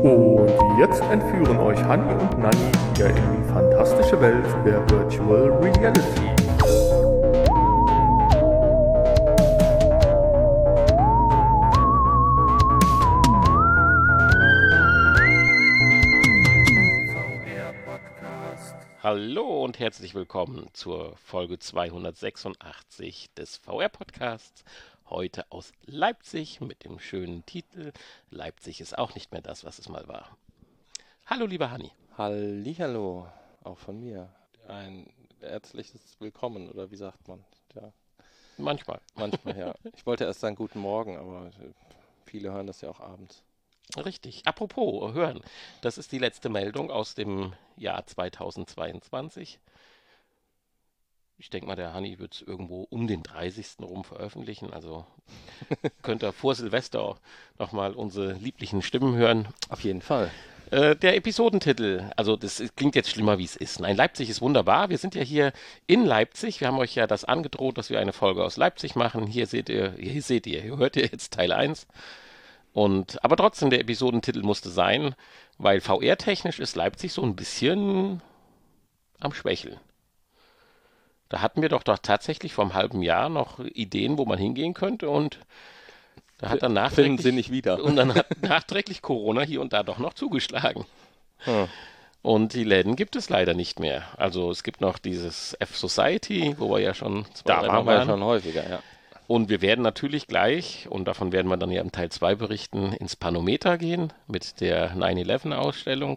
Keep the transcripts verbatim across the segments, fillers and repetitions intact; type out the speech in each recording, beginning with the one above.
Und jetzt entführen euch Hanni und Nanni wieder in die fantastische Welt der Virtual Reality. Hallo und herzlich willkommen zur Folge zweihundertsechsundachtzig des V R-Podcasts. Heute aus Leipzig mit dem schönen Titel Leipzig ist auch nicht mehr das, was es mal war. Hallo, lieber Hanni. Hallihallo, auch von mir. Ein herzliches Willkommen, oder wie sagt man? Ja. Manchmal. Manchmal, ja. Ich wollte erst sagen guten Morgen, aber viele hören das ja auch abends. Richtig. Apropos hören, das ist die letzte Meldung aus dem Jahr zweitausendzweiundzwanzig. Ich denke mal, der Hanni wird es irgendwo um den dreißigsten rum veröffentlichen. Also könnt ihr vor Silvester nochmal unsere lieblichen Stimmen hören. Auf jeden Fall. Äh, der Episodentitel, also das klingt jetzt schlimmer, wie es ist. Nein, Leipzig ist wunderbar. Wir sind ja hier in Leipzig. Wir haben euch ja das angedroht, dass wir eine Folge aus Leipzig machen. Hier seht ihr, hier seht ihr, hier hört ihr jetzt Teil eins. Und, aber trotzdem, der Episodentitel musste sein, weil V R-technisch ist Leipzig so ein bisschen am Schwächeln. Da hatten wir doch, doch tatsächlich vor einem halben Jahr noch Ideen, wo man hingehen könnte, und da hat dann Finden sie nicht wieder. Und dann hat nachträglich Corona hier und da doch noch zugeschlagen. Hm. Und die Läden gibt es leider nicht mehr. Also es gibt noch dieses F-Society, wo wir ja schon zwei, Da waren wir ja schon häufiger, ja. Und wir werden natürlich gleich, und davon werden wir dann ja im Teil zwei berichten, ins Panometer gehen mit der neun elf Ausstellung.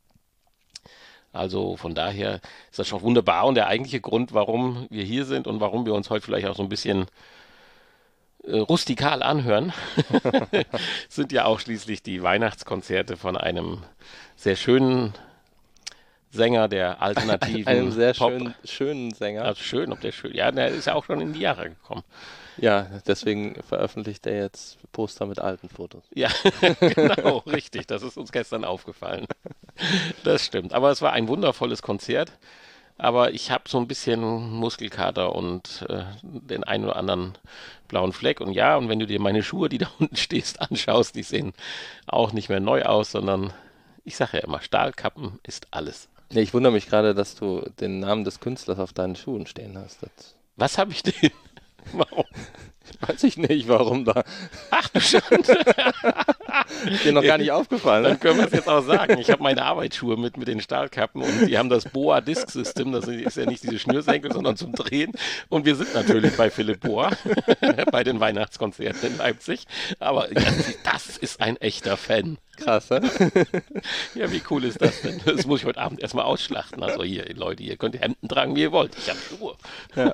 Also von daher ist das schon wunderbar, und der eigentliche Grund, warum wir hier sind und warum wir uns heute vielleicht auch so ein bisschen äh, rustikal anhören, sind ja auch schließlich die Weihnachtskonzerte von einem sehr schönen Sänger der alternativen Einem sehr Pop. schön, schönen Sänger. Also schön, ob der schön, ja, der ist ja auch schon in die Jahre gekommen. Ja, deswegen veröffentlicht er jetzt Poster mit alten Fotos. Ja, genau, richtig. Das ist uns gestern aufgefallen. Das stimmt. Aber es war ein wundervolles Konzert. Aber ich habe so ein bisschen Muskelkater und äh, den einen oder anderen blauen Fleck. Und ja, und wenn du dir meine Schuhe, die da unten stehst, anschaust, die sehen auch nicht mehr neu aus, sondern ich sage ja immer, Stahlkappen ist alles. Nee, ich wundere mich gerade, dass du den Namen des Künstlers auf deinen Schuhen stehen hast. Das Was habe ich denn? Warum? weiß ich nicht, warum da. Ach du Schande. Ist dir noch gar nicht aufgefallen, Dann ne? können wir es jetzt auch sagen. Ich habe meine Arbeitsschuhe mit, mit den Stahlkappen, und die haben das Boa Disc System. Das ist ja nicht diese Schnürsenkel, sondern zum Drehen. Und wir sind natürlich bei Philipp Boa, bei den Weihnachtskonzerten in Leipzig. Aber ja, das ist ein echter Fan. Krass, ne? Ja, wie cool ist das denn? Das muss ich heute Abend erstmal ausschlachten. Also hier, Leute, ihr könnt Hemden tragen, wie ihr wollt. Ich habe Schuhe. Ja.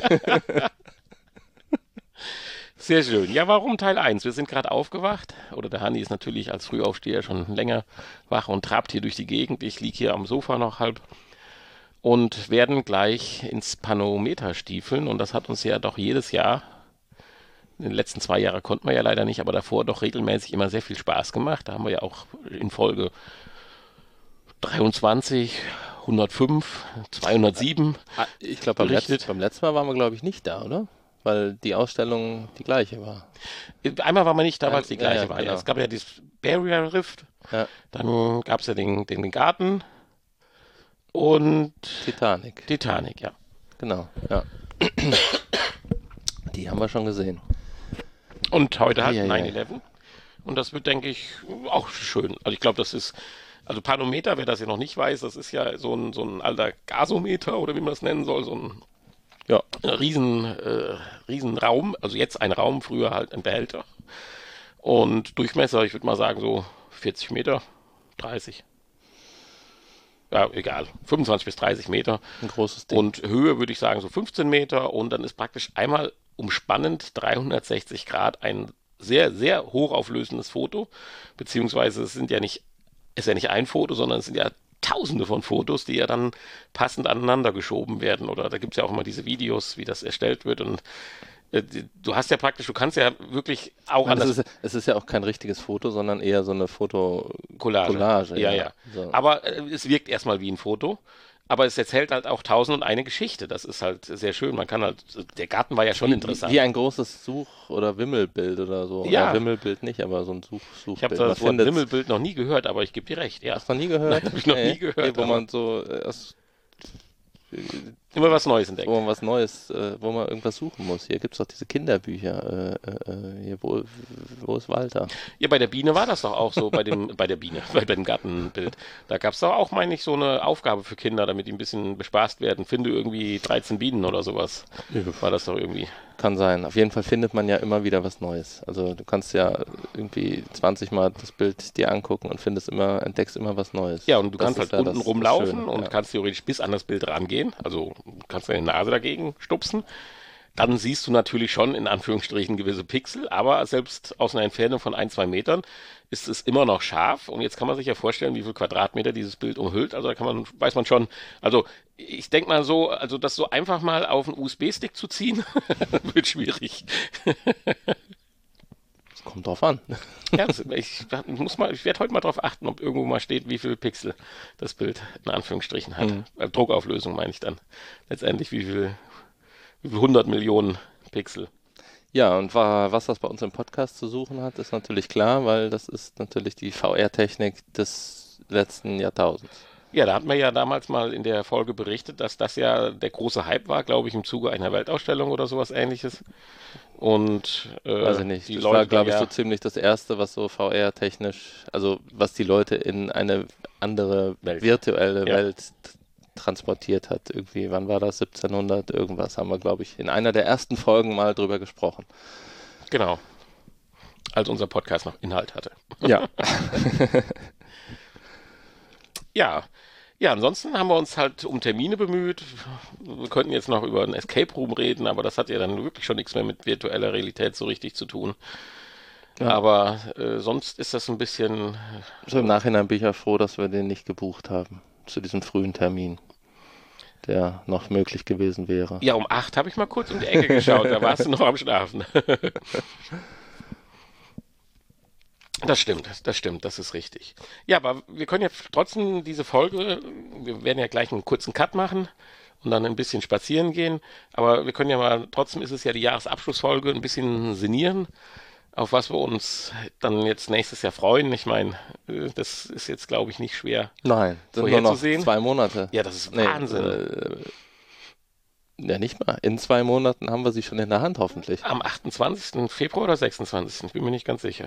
Sehr schön. Ja, warum Teil eins? Wir sind gerade aufgewacht. Oder der Hanni ist natürlich als Frühaufsteher schon länger wach und trabt hier durch die Gegend. Ich liege hier am Sofa noch halb. Und werden gleich ins Panometer stiefeln. Und das hat uns ja doch jedes Jahr, in den letzten zwei Jahren konnten wir ja leider nicht, aber davor doch regelmäßig immer sehr viel Spaß gemacht. Da haben wir ja auch in Folge dreiundzwanzig, hundertfünf, zweihundertsieben Ich glaube, beim, berichtet. Letz-, beim letzten Mal waren wir, glaube ich, nicht da, oder? Weil die Ausstellung die gleiche war. Einmal war man nicht da, weil es die Ja, gleiche ja, war. genau. Ja, es gab ja dieses Barrier Rift, Ja. dann gab es ja den, den Garten und Titanic. Titanic, ja. Genau, ja. Die haben wir schon gesehen. Und heute halt Ja, ja, neun ja. elf. Und das wird, denke ich, auch schön. Also ich glaube, das ist, also Panometer, wer das ja noch nicht weiß, das ist ja so ein, so ein alter Gasometer, oder wie man das nennen soll, so ein Ja. riesen, äh, riesen Raum, also jetzt ein Raum, früher halt ein Behälter. Und Durchmesser, ich würde mal sagen so vierzig Meter, dreißig. Ja, egal, fünfundzwanzig bis dreißig Meter. Ein großes Ding. Und Höhe würde ich sagen so fünfzehn Meter, und dann ist praktisch einmal umspannend dreihundertsechzig Grad ein sehr, sehr hochauflösendes Foto, beziehungsweise es sind ja nicht, ist ja nicht ein Foto, sondern es sind ja Tausende von Fotos, die ja dann passend aneinander geschoben werden. Oder da gibt es ja auch immer diese Videos, wie das erstellt wird. Und äh, du hast ja praktisch, du kannst ja wirklich auch an es, das ist, es ist ja auch kein richtiges Foto, sondern eher so eine Foto Collage. Collage, Ja, ja. ja. So. Aber äh, es wirkt erstmal wie ein Foto. Aber es erzählt halt auch tausend und eine Geschichte. Das ist halt sehr schön. Man kann halt, der Garten war ja schon Wie, interessant. wie ein großes Such- oder Wimmelbild oder so. Ja. Äh, Wimmelbild nicht, aber so ein Such Suchbild. Ich habe das Wort Wimmelbild noch nie gehört, aber ich gebe dir recht. Ja. Hast du noch nie gehört? Nein, habe ich noch nee, nie gehört. Nee, wo aber man so äh, erst, immer was Neues entdeckt. wo man was Neues, äh, wo man irgendwas suchen muss. Hier gibt es doch diese Kinderbücher. Äh, äh, hier, wo, wo ist Walter? Ja, bei der Biene war das doch auch so, bei dem, bei der Biene, bei dem Gartenbild. Da gab es doch auch, meine ich, so eine Aufgabe für Kinder, damit die ein bisschen bespaßt werden. Finde irgendwie dreizehn Bienen oder sowas. War das doch irgendwie. Kann sein. Auf jeden Fall findet man ja immer wieder was Neues. Also du kannst ja irgendwie zwanzig Mal das Bild dir angucken und findest immer, entdeckst immer was Neues. Ja, und du Das kannst ist halt ja unten das rumlaufen Schöne, und ja. kannst theoretisch bis an das Bild rangehen. Also kannst deine Nase dagegen stupsen. Dann siehst du natürlich schon in Anführungsstrichen gewisse Pixel, aber selbst aus einer Entfernung von ein, zwei Metern ist es immer noch scharf. Und jetzt kann man sich ja vorstellen, wie viel Quadratmeter dieses Bild umhüllt. Also da kann man, weiß man schon, also ich denke mal so, also das so einfach mal auf einen U S B-Stick zu ziehen, wird schwierig. Das kommt drauf an. Ja, das, ich muss mal, ich werde heute mal drauf achten, ob irgendwo mal steht, wie viel Pixel das Bild in Anführungsstrichen hat. Mhm. Äh, Druckauflösung meine ich dann. Letztendlich wie viel, wie viel hundert Millionen Pixel. Ja, und wa- was das bei uns im Podcast zu suchen hat, ist natürlich klar, weil das ist natürlich die V R-Technik des letzten Jahrtausends. Ja, da hatten wir ja damals mal in der Folge berichtet, dass das ja der große Hype war, glaube ich, im Zuge einer Weltausstellung oder sowas Ähnliches. Und äh, Weiß ich nicht. die Das Leute war, glaube ich, ja, so ziemlich das Erste, was so V R-technisch, also was die Leute in eine andere Welt. virtuelle Ja. Welt t- transportiert hat. Irgendwie, wann war das? siebzehnhundert irgendwas, haben wir, glaube ich, in einer der ersten Folgen mal drüber gesprochen. genau, als unser Podcast noch Inhalt hatte. Ja. Ja, ja, ansonsten haben wir uns halt um Termine bemüht. Wir könnten jetzt noch über einen Escape Room reden, aber das hat ja dann wirklich schon nichts mehr mit virtueller Realität so richtig zu tun. Ja. Aber äh, sonst ist das ein bisschen, So im Nachhinein bin ich ja froh, dass wir den nicht gebucht haben, zu diesem frühen Termin, der noch möglich gewesen wäre. ja, um acht habe ich mal kurz um die Ecke geschaut, da warst du noch am Schlafen. Das stimmt, das stimmt, das ist richtig. Ja, aber wir können ja trotzdem diese Folge, wir werden ja gleich einen kurzen Cut machen und dann ein bisschen spazieren gehen, aber wir können ja mal, trotzdem ist es ja die Jahresabschlussfolge, ein bisschen sinnieren, auf was wir uns dann jetzt nächstes Jahr freuen. Ich meine, äh, das ist jetzt, glaube ich, nicht schwer. Nein, sind nur noch Vorherzusehen? zwei Monate. Ja, das ist Nee, Wahnsinn. äh, ja, nicht mal. In zwei Monaten haben wir sie schon in der Hand, hoffentlich. Am achtundzwanzigsten Februar oder sechsundzwanzigsten Ich bin mir nicht ganz sicher.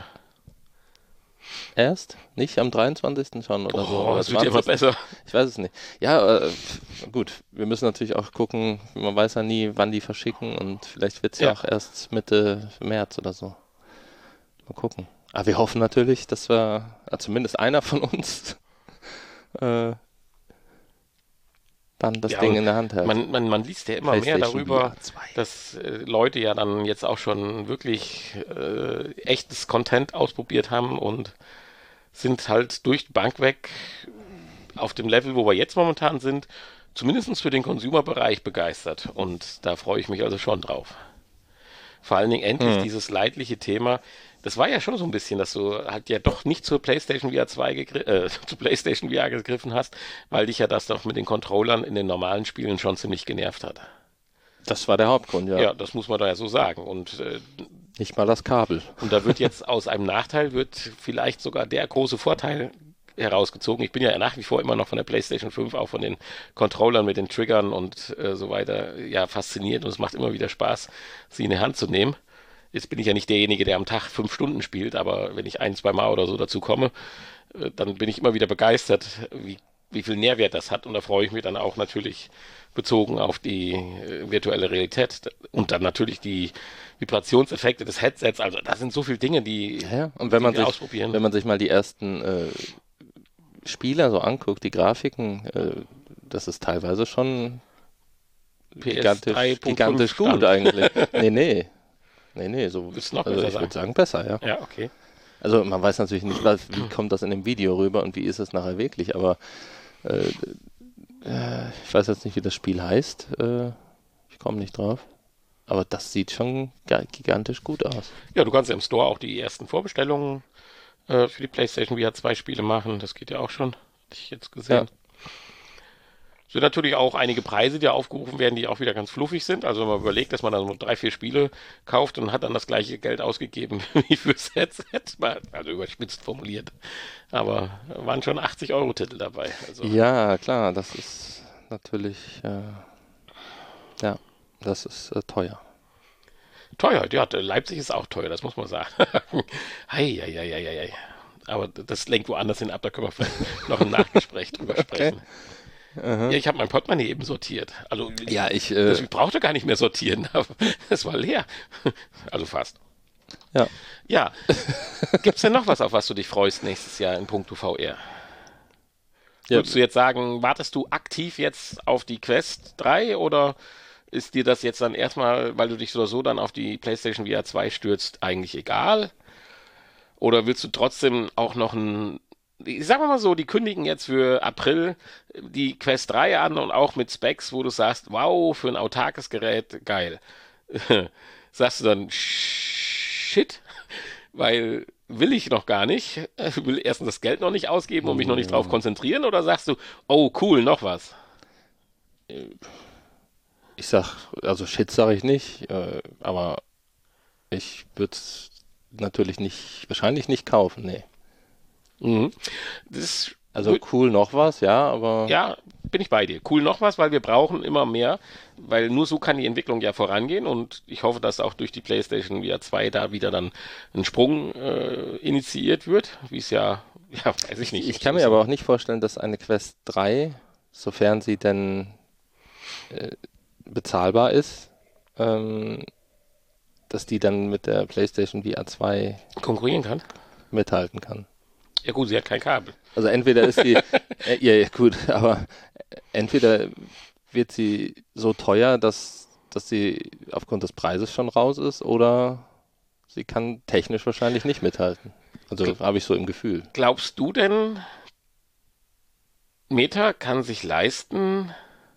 Erst? Nicht am dreiundzwanzigsten schon oder so? Oh, Oder das wird ja immer zwanzigsten? besser. Ich weiß es nicht. Ja, äh, gut. Wir müssen natürlich auch gucken, man weiß ja nie, wann die verschicken und vielleicht wird es ja. Ja. auch erst Mitte März oder so. Mal gucken. Aber wir hoffen natürlich, dass wir, äh, zumindest einer von uns, äh, dann das Ja, Ding und in der Hand hält. Man, man, man liest ja immer mehr PlayStation darüber, V R zwei. dass äh, Leute ja dann jetzt auch schon wirklich äh, echtes Content ausprobiert haben und sind halt durch die Bank weg auf dem Level, wo wir jetzt momentan sind, zumindest für den Consumer-Bereich begeistert. Und da freue ich mich also schon drauf. Vor allen Dingen endlich Hm. dieses leidliche Thema. Das war ja schon so ein bisschen, dass du halt ja doch nicht zur PlayStation V R zwei gegri äh, zur PlayStation V R gegriffen hast, weil dich ja das doch mit den Controllern in den normalen Spielen schon ziemlich genervt hat. Das war der Hauptgrund, ja. Ja, das muss man da ja so sagen. Und, äh, Nicht mal das Kabel. und da wird jetzt aus einem Nachteil wird vielleicht sogar der große Vorteil herausgezogen. Ich bin ja nach wie vor immer noch von der PlayStation fünf, auch von den Controllern mit den Triggern und äh, so weiter, ja, fasziniert. Und es macht immer wieder Spaß, sie in die Hand zu nehmen. Jetzt bin ich ja nicht derjenige, der am Tag fünf Stunden spielt, aber wenn ich ein, zwei Mal oder so dazu komme, äh, dann bin ich immer wieder begeistert, wie, wie viel Nährwert das hat. Und da freue ich mich dann auch natürlich bezogen auf die äh, virtuelle Realität und dann natürlich die Vibrationseffekte des Headsets. Also da sind so viele Dinge, die, Ja, ja. Und wenn die man wir sich, ausprobieren. wenn man sich mal die ersten äh, Spieler so anguckt, die Grafiken, äh, das ist teilweise schon P S gigantisch, drei Punkt fünf gigantisch gut Stand. eigentlich. Nee, nee. Nee, nee, so. Willst du noch Also besser ich würde sagen? sagen, besser, ja. Ja, okay. Also man weiß natürlich nicht, was, wie kommt das in dem Video rüber und wie ist es nachher wirklich, aber äh, äh, ich weiß jetzt nicht, wie das Spiel heißt. Äh, ich komme nicht drauf. Aber das sieht schon ga- gigantisch gut aus. Ja, du kannst ja im Store auch die ersten Vorbestellungen äh, für die PlayStation V R zwei Spiele machen. Das geht ja auch schon. Hatte ich jetzt gesehen. Sind natürlich auch einige Preise, die aufgerufen werden, die auch wieder ganz fluffig sind. Also wenn man überlegt, dass man dann so drei, vier Spiele kauft und hat dann das gleiche Geld ausgegeben wie fürs Headset, mal- also überspitzt formuliert. Aber waren schon achtzig Euro Titel dabei. Also, Ja, klar, das ist natürlich, äh, ja, das ist äh, teuer. teuer, ja, Leipzig ist auch teuer, das muss man sagen. Hei, hei, hei, hei, hei. Aber das lenkt woanders hin ab, da können wir vielleicht noch im Nachgespräch drüber sprechen. Aha. Ja, ich habe mein Portemonnaie eben sortiert. Also Ja, ich, das, äh, ich brauchte gar nicht mehr sortieren, aber es war leer. Also fast. ja. Ja, gibt's denn noch was, auf was du dich freust nächstes Jahr in puncto V R? Ja, Würdest du jetzt sagen, wartest du aktiv jetzt auf die Quest drei oder ist dir das jetzt dann erstmal, weil du dich so oder so dann auf die PlayStation V R zwei stürzt, eigentlich egal? Oder willst du trotzdem auch noch ein, sagen wir mal so, die kündigen jetzt für April die Quest drei an und auch mit Specs, wo du sagst, wow, für ein autarkes Gerät, geil. Sagst du dann, shit, weil will ich noch gar nicht, will erstens das Geld noch nicht ausgeben und mich noch nicht drauf konzentrieren, oder sagst du, oh cool, noch was? ich sag, also Shit sage ich nicht, äh, aber ich würde es natürlich nicht, wahrscheinlich nicht kaufen, nee. Mhm. Das Also cool noch was, ja, aber Ja, bin ich bei dir. Cool noch was, weil wir brauchen immer mehr, weil nur so kann die Entwicklung ja vorangehen und ich hoffe, dass auch durch die PlayStation V R zwei da wieder dann ein Sprung äh, initiiert wird, wie es ja, ja, weiß ich nicht. ich kann mir aber auch nicht vorstellen, dass eine Quest drei, sofern sie denn äh, bezahlbar ist, ähm, dass die dann mit der PlayStation V R zwei konkurrieren kann. mithalten kann. Ja gut, sie hat kein Kabel. Also entweder ist die, äh, ja, ja, gut, aber entweder wird sie so teuer, dass, dass sie aufgrund des Preises schon raus ist, oder sie kann technisch wahrscheinlich nicht mithalten. Also habe ich so im Gefühl. Glaubst du denn, Meta kann sich leisten,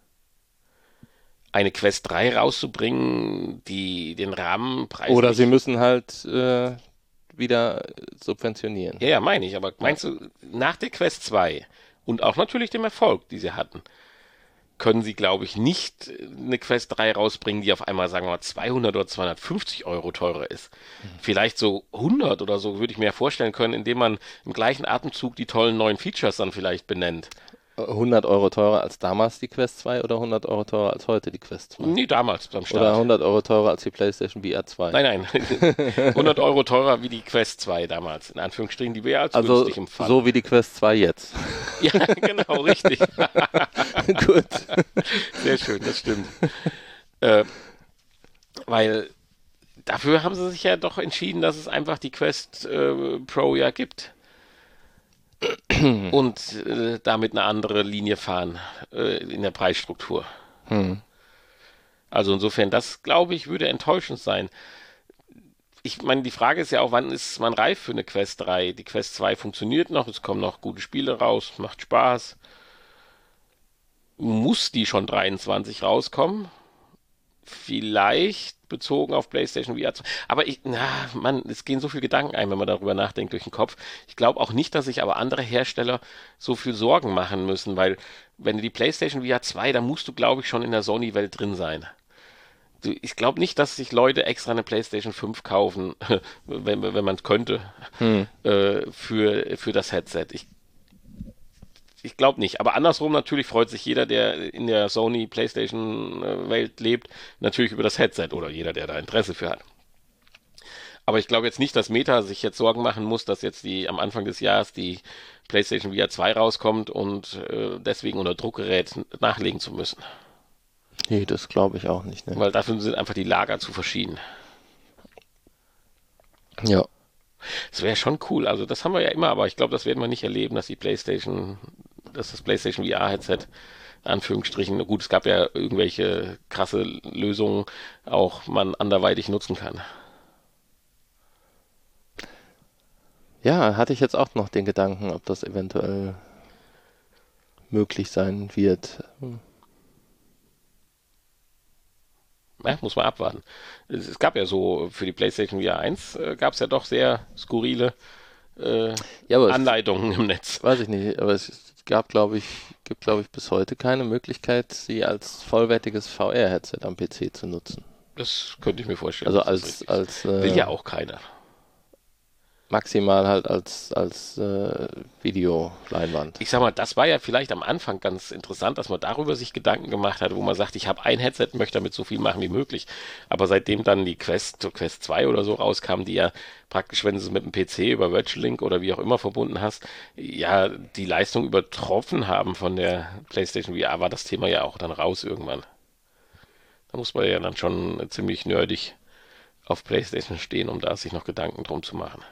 eine Quest drei rauszubringen, die den Rahmenpreis Oder nicht- sie müssen halt äh, wieder subventionieren. Ja, ja, meine ich, aber meinst du, nach der Quest zwei und auch natürlich dem Erfolg, die sie hatten, können sie, glaube ich, nicht eine Quest drei rausbringen, die auf einmal, sagen wir mal, zweihundert oder zweihundertfünfzig Euro teurer ist. Vielleicht so hundert oder so würde ich mir vorstellen können, indem man im gleichen Atemzug die tollen neuen Features dann vielleicht benennt. hundert Euro teurer als damals die Quest zwei oder hundert Euro teurer als heute die Quest zwei? Nee, damals beim Start. Oder hundert Euro teurer als die PlayStation V R zwei? Nein, nein. hundert Euro teurer wie die Quest zwei damals, in Anführungsstrichen, die wir ja als Also günstig empfanden. so wie die Quest zwei jetzt. Ja, genau, richtig. Gut. Sehr schön, das stimmt. Äh, weil dafür haben sie sich ja doch entschieden, dass es einfach die Quest äh, Pro ja gibt. Und äh, damit eine andere Linie fahren äh, in der Preisstruktur. Hm. Also insofern, das glaube ich, würde enttäuschend sein. Ich meine, die Frage ist ja auch, wann ist man reif für eine Quest drei? Die Quest zwei funktioniert noch, es kommen noch gute Spiele raus, macht Spaß. Muss die schon dreiundzwanzig rauskommen? Vielleicht bezogen auf PlayStation V R zwei. Aber ich, na, Mann, es gehen so viele Gedanken ein, wenn man darüber nachdenkt durch den Kopf. Ich glaube auch nicht, dass sich aber andere Hersteller so viel Sorgen machen müssen, weil wenn du die PlayStation V R zwei, da musst du, glaube ich, schon in der Sony-Welt drin sein. Du, ich glaube nicht, dass sich Leute extra eine PlayStation fünf kaufen, wenn, wenn man es könnte, Hm. äh, für, für das Headset. Ich Ich glaube nicht. Aber andersrum natürlich freut sich jeder, der in der Sony PlayStation-Welt lebt, natürlich über das Headset oder jeder, der da Interesse für hat. Aber ich glaube jetzt nicht, dass Meta sich jetzt Sorgen machen muss, dass jetzt die am Anfang des Jahres die PlayStation V R zwei rauskommt und äh, deswegen unter Druckgerät nachlegen zu müssen. Nee, das glaube ich auch nicht. Ne? Weil dafür sind einfach die Lager zu verschieden. Ja. Das wäre schon cool. Also das haben wir ja immer, aber ich glaube, das werden wir nicht erleben, dass die PlayStation, dass das PlayStation V R-Headset, in Anführungsstrichen, gut, es gab ja irgendwelche krasse Lösungen, auch man anderweitig nutzen kann. Ja, hatte ich jetzt auch noch den Gedanken, ob das eventuell möglich sein wird. Hm. Ja, muss man abwarten. Es, es gab ja so, für die PlayStation V R eins äh, gab es ja doch sehr skurrile äh, Ja, aber es, Anleitungen im Netz. weiß ich nicht, aber es gab, glaube ich, gibt, glaube ich, bis heute keine Möglichkeit, sie als vollwertiges V R-Headset am P C zu nutzen. Das könnte ich mir vorstellen. Also dass das als, richtig ist. als äh, Will ja auch keiner. maximal halt als, als äh, Videoleinwand. Ich sag mal, das war ja vielleicht am Anfang ganz interessant, dass man darüber sich Gedanken gemacht hat, wo man sagt, ich habe ein Headset, möchte damit so viel machen wie möglich. Aber seitdem dann die Quest, Quest zwei oder so rauskam, die ja praktisch, wenn du es mit dem P C über Virtual Link oder wie auch immer verbunden hast, ja, die Leistung übertroffen haben von der PlayStation V R, war das Thema ja auch dann raus irgendwann. Da muss man ja dann schon ziemlich nerdig auf PlayStation stehen, um da sich noch Gedanken drum zu machen.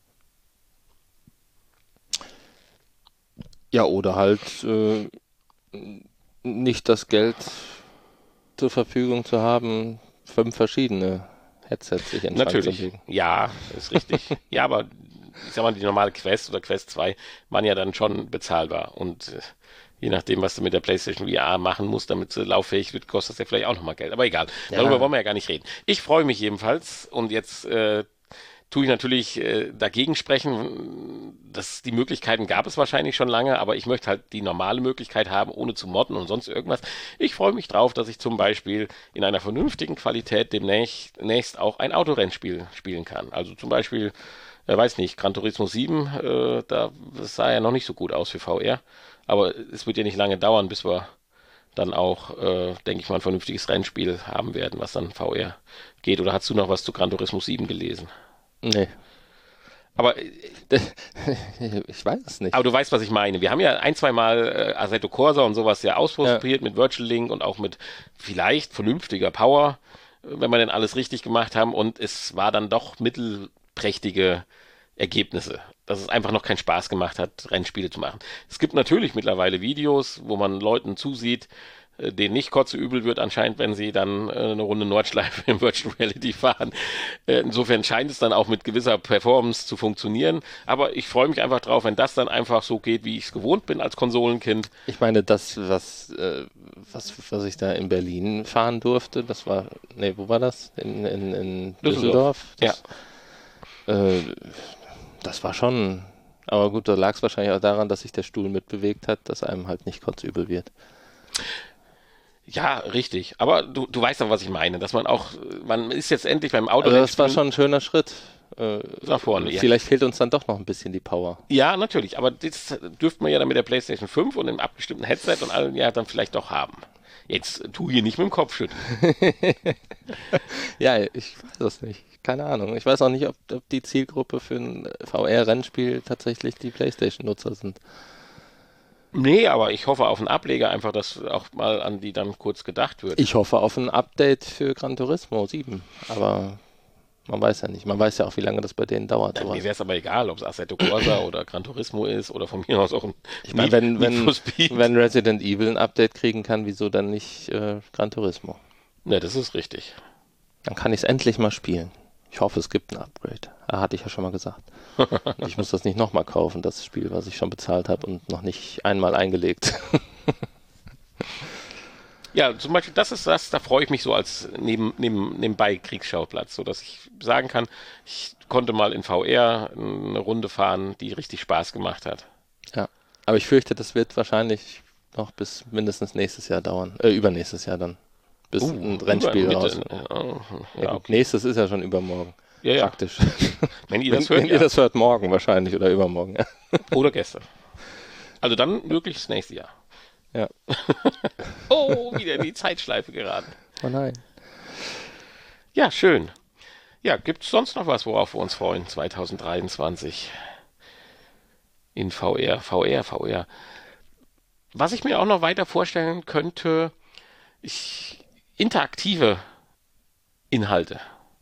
Ja, oder halt äh, nicht das Geld zur Verfügung zu haben, fünf verschiedene Headsets sich in den Schrank zu Natürlich, legen. ja, ist richtig. Ja, aber ich sag mal, die normale Quest oder Quest zwei waren ja dann schon bezahlbar. Und äh, je nachdem, was du mit der PlayStation V R machen musst, damit sie lauffähig wird, kostet das ja vielleicht auch nochmal Geld. Aber egal, Ja. darüber wollen wir ja gar nicht reden. Ich freue mich jedenfalls und jetzt äh, tue ich natürlich äh, dagegen sprechen. Dass die Möglichkeiten gab es wahrscheinlich schon lange, aber ich möchte halt die normale Möglichkeit haben, ohne zu modden und sonst irgendwas. Ich freue mich drauf, dass ich zum Beispiel in einer vernünftigen Qualität demnächst demnächst auch ein Autorennspiel spielen kann. Also zum Beispiel, äh, weiß nicht, Gran Turismo sieben, äh, da, das sah ja noch nicht so gut aus für V R, aber es wird ja nicht lange dauern, bis wir dann auch, äh, denke ich mal, ein vernünftiges Rennspiel haben werden, was dann V R geht. Oder hast du noch was zu Gran Turismo sieben gelesen? Nee. Aber, Ich weiß es nicht. aber du weißt, was ich meine. Wir haben ja ein, zwei Mal äh, Assetto Corsa und sowas ja ausprobiert mit Virtual Link und auch mit vielleicht vernünftiger Power, äh, wenn wir denn alles richtig gemacht haben. Und es war dann doch mittelprächtige Ergebnisse, dass es einfach noch keinen Spaß gemacht hat, Rennspiele zu machen. Es gibt natürlich mittlerweile Videos, wo man Leuten zusieht, äh, denen nicht kotzeübel wird anscheinend, wenn sie dann äh, eine Runde Nordschleife im Virtual Reality fahren. Äh, insofern scheint es dann auch mit gewisser Performance zu funktionieren. Aber ich freue mich einfach drauf, wenn das dann einfach so geht, wie ich es gewohnt bin als Konsolenkind. Ich meine, das, was, äh, was, was ich da in Berlin fahren durfte, das war, nee, wo war das? In, in, in Düsseldorf? Düsseldorf. Das, äh, das war schon, aber gut, da lag es wahrscheinlich auch daran, dass sich der Stuhl mitbewegt hat, dass einem halt nicht kotzübel wird. Ja, richtig. Aber du, du weißt doch, was ich meine, dass man auch, man ist jetzt endlich beim Auto. Also das war schon ein schöner Schritt. Äh, nach vorne, ja. Vielleicht fehlt uns dann doch noch ein bisschen die Power. Ja, natürlich, aber das dürfte man ja dann mit der PlayStation fünf und dem abgestimmten Headset und allem ja dann vielleicht doch haben. Jetzt tu hier nicht mit dem Kopf schütteln. Ja, ich weiß es nicht. Keine Ahnung. Ich weiß auch nicht, ob, ob die Zielgruppe für ein V R-Rennspiel tatsächlich die PlayStation-Nutzer sind. Nee, aber ich hoffe auf einen Ableger, einfach, dass auch mal an die dann kurz gedacht wird. Ich hoffe auf ein Update für Gran Turismo sieben, aber man weiß ja nicht. Man weiß ja auch, wie lange das bei denen dauert. Ja, sowas. mir wäre es aber egal, ob es Assetto Corsa oder Gran Turismo ist oder von mir aus auch ein Ich meine, wenn, Need wenn, for Speed. wenn Resident Evil ein Update kriegen kann, wieso dann nicht äh, Gran Turismo? Ne, das ist richtig. Dann kann ich es endlich mal spielen. Ich hoffe, es gibt ein Upgrade. Ah, hatte ich ja schon mal gesagt. Ich muss das nicht nochmal kaufen, das Spiel, was ich schon bezahlt habe und noch nicht einmal eingelegt. Ja, zum Beispiel, das ist das, da freue ich mich so als neben, neben, nebenbei Kriegsschauplatz, so dass ich sagen kann, ich konnte mal in V R eine Runde fahren, die richtig Spaß gemacht hat. Ja, aber ich fürchte, das wird wahrscheinlich noch bis mindestens nächstes Jahr dauern. Äh, übernächstes Jahr dann. Bis Uh, ein Rennspiel über- raus. Mitte- Ja, Ja, ja, gut, okay. nächstes ist ja schon übermorgen. Ja, ja. Praktisch. Wenn ihr Wenn, das hört, wenn ja. ihr das hört, morgen wahrscheinlich oder übermorgen. Ja. Oder gestern. Also dann wirklich das nächste Jahr. Ja. Oh, wieder in die Zeitschleife geraten. Oh nein. Ja, schön. Ja, gibt es sonst noch was, worauf wir uns freuen, zwanzig dreiundzwanzig? In V R, V R, V R. Was ich mir auch noch weiter vorstellen könnte, ich, interaktive Inhalte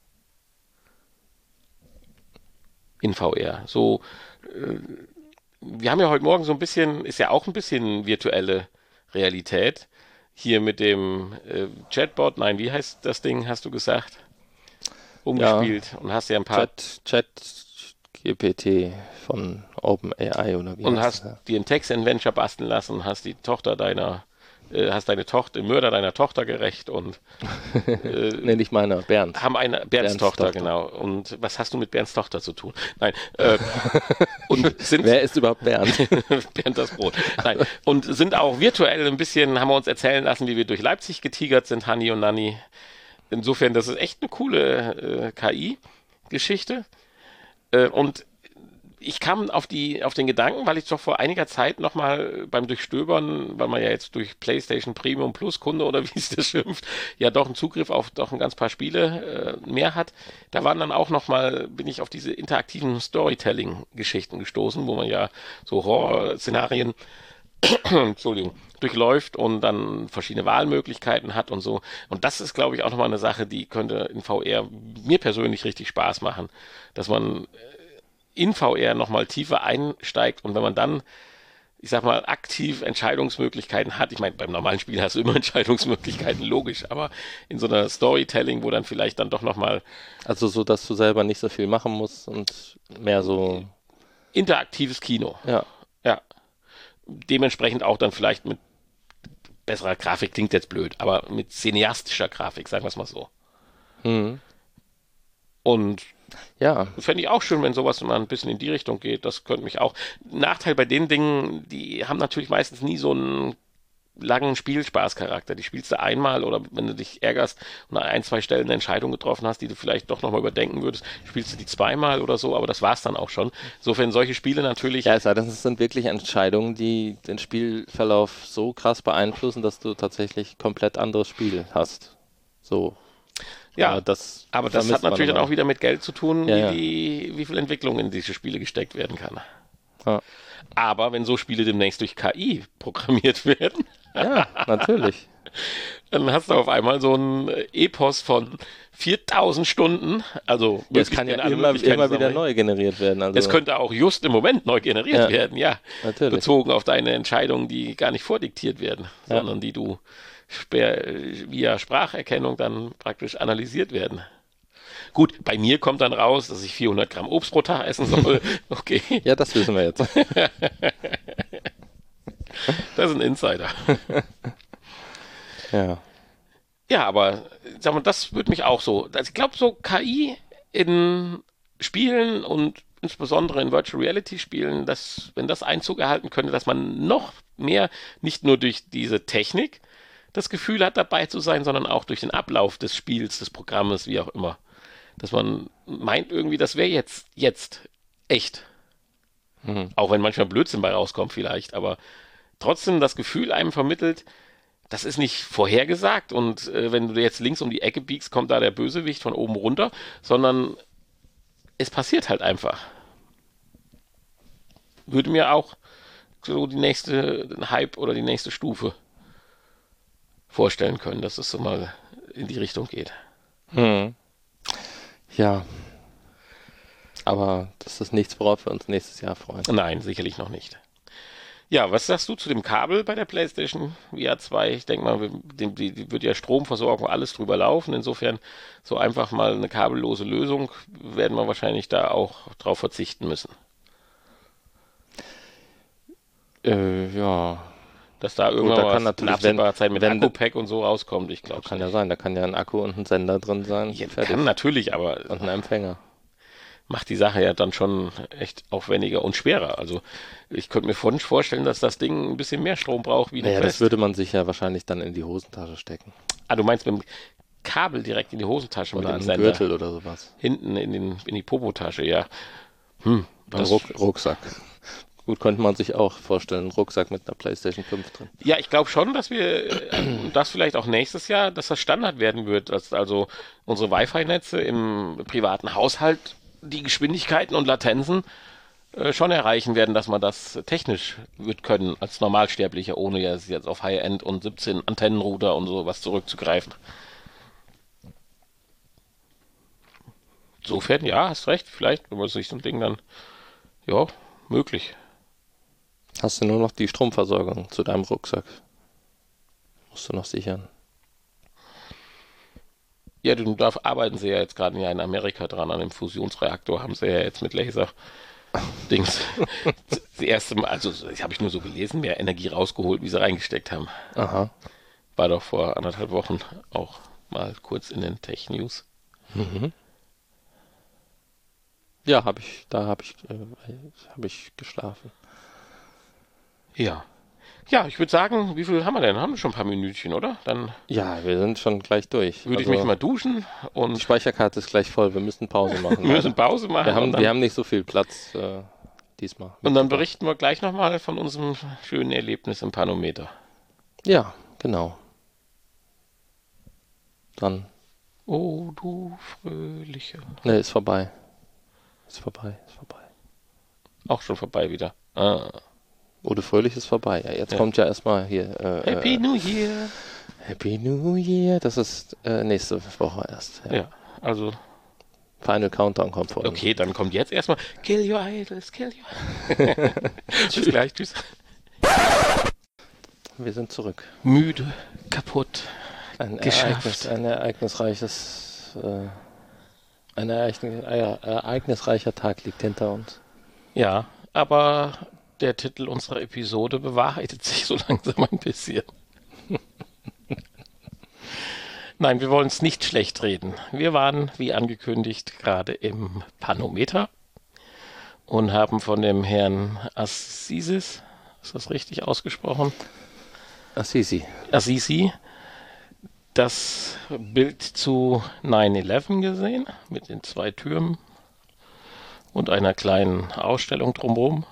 in V R. So, äh, wir haben ja heute Morgen so ein bisschen, ist ja auch ein bisschen virtuelle Realität. Hier mit dem äh, Chatbot, nein, wie heißt das Ding, hast du gesagt? Umgespielt und hast ja ein paar Chat, Chat G P T von OpenAI oder wie und heißt hast das? dir ein Text-Adventure basteln lassen und hast die Tochter deiner äh, hast deine Tochter, den Mörder deiner Tochter gerecht und äh, nee, nicht meiner, Bernd. Haben eine, Bernds, Bernds Tochter, Tochter, genau. Und was hast du mit Bernds Tochter zu tun? Nein. Äh, und sind, Wer ist überhaupt Bernd? Bernd das Brot. Nein. Und sind auch virtuell ein bisschen, haben wir uns erzählen lassen, wie wir durch Leipzig getigert sind, Hanni und Nanni. Insofern, das ist echt eine coole äh, K I-Geschichte. Äh, und ich kam auf, die, auf den Gedanken, weil ich doch vor einiger Zeit nochmal beim Durchstöbern, weil man ja jetzt durch PlayStation Premium Plus Kunde oder wie es das schimpft, ja doch einen Zugriff auf doch ein ganz paar Spiele äh, mehr hat. Da waren dann auch nochmal, bin ich auf diese interaktiven Storytelling-Geschichten gestoßen, wo man ja so Horror-Szenarien Entschuldigung, durchläuft und dann verschiedene Wahlmöglichkeiten hat und so. Und das ist, glaube ich, auch nochmal eine Sache, die könnte in V R mir persönlich richtig Spaß machen, dass man in V R nochmal tiefer einsteigt und wenn man dann, ich sag mal, aktiv Entscheidungsmöglichkeiten hat, ich meine, beim normalen Spiel hast du immer Entscheidungsmöglichkeiten, logisch, aber in so einer Storytelling, wo dann vielleicht dann doch nochmal... Also so, dass du selber nicht so viel machen musst und mehr so... Interaktives Kino. Ja. Ja. Dementsprechend auch dann vielleicht mit besserer Grafik, klingt jetzt blöd, aber mit cineastischer Grafik, sagen wir es mal so. Mhm. Und ja, fände ich auch schön, wenn sowas mal ein bisschen in die Richtung geht. Das könnte mich auch. Nachteil bei den Dingen, die haben natürlich meistens nie so einen langen Spielspaßcharakter. Die spielst du einmal oder wenn du dich ärgerst und an ein, zwei Stellen eine Entscheidung getroffen hast, die du vielleicht doch nochmal überdenken würdest, spielst du die zweimal oder so, aber das war's dann auch schon. Insofern solche Spiele natürlich... Ja, es sei denn, es sind wirklich Entscheidungen, die den Spielverlauf so krass beeinflussen, dass du tatsächlich komplett anderes Spiel hast. So. Ja, aber das, aber das hat natürlich dann auch wieder mit Geld zu tun, ja, wie, ja. Die, wie viel Entwicklung in diese Spiele gesteckt werden kann. Ja. Aber wenn so Spiele demnächst durch K I programmiert werden, ja, natürlich. Dann hast du auf einmal so ein Epos von viertausend Stunden. Also ja, es kann ja immer, immer wieder neu generiert werden. Also es könnte auch just im Moment neu generiert ja, werden, ja. Natürlich. Bezogen auf deine Entscheidungen, die gar nicht vordiktiert werden, ja. sondern die du via Spracherkennung dann praktisch analysiert werden. Gut, bei mir kommt dann raus, dass ich vierhundert Gramm Obst pro Tag essen soll. Okay. Ja, das wissen wir jetzt. Das ist ein Insider. Ja. Ja, aber sag mal, das würde mich auch so. Also ich glaube, so K I in Spielen und insbesondere in Virtual Reality Spielen, dass, wenn das Einzug erhalten könnte, dass man noch mehr, nicht nur durch diese Technik, das Gefühl hat, dabei zu sein, sondern auch durch den Ablauf des Spiels, des Programmes, wie auch immer. Dass man meint irgendwie, das wäre jetzt, jetzt echt. Mhm. Auch wenn manchmal Blödsinn bei rauskommt vielleicht, aber trotzdem das Gefühl einem vermittelt, das ist nicht vorhergesagt und äh, wenn du jetzt links um die Ecke biegst, kommt da der Bösewicht von oben runter, sondern es passiert halt einfach. Würde mir auch so die nächste Hype oder die nächste Stufe vorstellen können, dass es so mal in die Richtung geht. Hm. Ja. Aber das ist nichts, worauf wir uns nächstes Jahr freuen. Nein, sicherlich noch nicht. Ja, was sagst du zu dem Kabel bei der PlayStation V R zwei? Ich denke mal, die, die, die wird ja Stromversorgung, alles drüber laufen. Insofern so einfach mal eine kabellose Lösung werden wir wahrscheinlich da auch drauf verzichten müssen. Äh, ja. Dass da irgendwann Gut, da kann was in absehbarer Zeit mit wenn, Akku-Pack und so rauskommt, ich glaube. Kann ja sein, da kann ja ein Akku und ein Sender drin sein. Ja, kann natürlich, aber... Und ein Empfänger. Macht die Sache ja dann schon echt aufwendiger und schwerer. Also ich könnte mir von vorstellen, dass das Ding ein bisschen mehr Strom braucht wie eine Naja, Quest. das würde man sich ja wahrscheinlich dann in die Hosentasche stecken. Ah, du meinst mit dem Kabel direkt in die Hosentasche oder mit dem einen Sender. Gürtel oder sowas. Hinten in, den, in die Popotasche, ja. Hm, ein Ruck, Rucksack. Gut, könnte man sich auch vorstellen, einen Rucksack mit einer PlayStation fünf drin. Ja, ich glaube schon, dass wir äh, das vielleicht auch nächstes Jahr, dass das Standard werden wird, dass also unsere Wi-Fi-Netze im privaten Haushalt die Geschwindigkeiten und Latenzen äh, schon erreichen werden, dass man das technisch wird können, als Normalsterblicher, ohne jetzt auf High-End und siebzehn Antennenrouter und sowas zurückzugreifen. Insofern, ja, hast recht, vielleicht, wenn man sich so ein Ding dann, ja, möglich. Hast du nur noch die Stromversorgung zu deinem Rucksack? Musst du noch sichern. Ja, da arbeiten sie ja jetzt gerade ja in Amerika dran, an dem Fusionsreaktor haben sie ja jetzt mit Laser Dings. Das erste Mal, also das habe ich nur so gelesen, mehr Energie rausgeholt, wie sie reingesteckt haben. Aha. War doch vor anderthalb Wochen auch mal kurz in den Tech News. Mhm. Ja, habe ich, da habe ich, äh, habe ich geschlafen. Ja. Ja, ich würde sagen, wie viel haben wir denn? Haben wir schon ein paar Minütchen, oder? Dann Ja, wir sind schon gleich durch. würde ich Also, mich mal duschen die und Speicherkarte ist gleich voll. Wir müssen Pause machen. wir müssen Pause machen. wir, haben, und, dann, wir haben nicht so viel Platz äh, diesmal. und dann berichten wir gleich nochmal von unserem schönen Erlebnis im Panometer. Ja, genau. Dann. Oh, du fröhliche. Ne, ist vorbei. Ist vorbei, ist vorbei. Auch schon vorbei wieder. Ah. Ode Fröhlich ist vorbei. Ja, jetzt Ja. kommt ja erstmal hier. Äh, Happy äh, New Year. Happy New Year. Das ist äh, nächste Woche erst. Ja. Ja, also, Final Countdown kommt vor. okay, dann kommt jetzt erstmal Kill Your Idols, Kill Your Bis gleich, tschüss. Wir sind zurück. Müde, kaputt. Ein, Geschafft. Ereignis, ein ereignisreiches, äh, ein ereignis, äh, ereignisreicher Tag liegt hinter uns. Ja, aber der Titel unserer Episode bewahrheitet sich so langsam ein bisschen. Nein, wir wollen es nicht schlecht reden. Wir waren, wie angekündigt, gerade im Panometer und haben von dem Herrn Assisis, ist das richtig ausgesprochen? Assisi. Assisi, das Bild zu neun elf gesehen, mit den zwei Türmen und einer kleinen Ausstellung drumherum.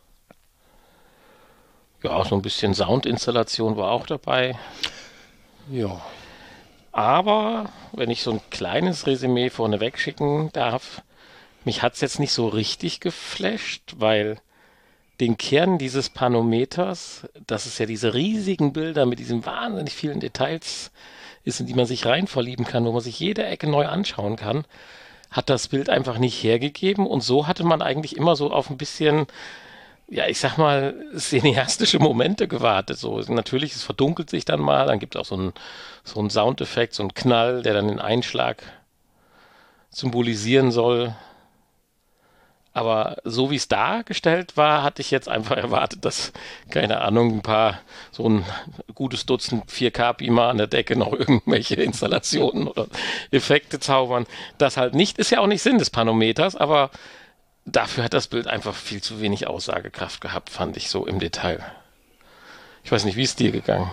Ja, so ein bisschen Soundinstallation war auch dabei. Ja. Aber, wenn ich so ein kleines Resümee vorneweg schicken darf, mich hat es jetzt nicht so richtig geflasht, weil den Kern dieses Panometers, dass es ja diese riesigen Bilder mit diesen wahnsinnig vielen Details ist, in die man sich rein verlieben kann, wo man sich jede Ecke neu anschauen kann, hat das Bild einfach nicht hergegeben. Und so hatte man eigentlich immer so auf ein bisschen, ja, ich sag mal, cineastische Momente gewartet. So, natürlich, es verdunkelt sich dann mal, dann gibt es auch so einen so einen Soundeffekt, so einen Knall, der dann den Einschlag symbolisieren soll. Aber so wie es dargestellt war, hatte ich jetzt einfach erwartet, dass, keine Ahnung, ein paar, so ein gutes Dutzend vier K-Beamer an der Decke noch irgendwelche Installationen oder Effekte zaubern. Das halt nicht, ist ja auch nicht Sinn des Panometers, aber dafür hat das Bild einfach viel zu wenig Aussagekraft gehabt, fand ich so im Detail. Ich weiß nicht, wie ist dir gegangen?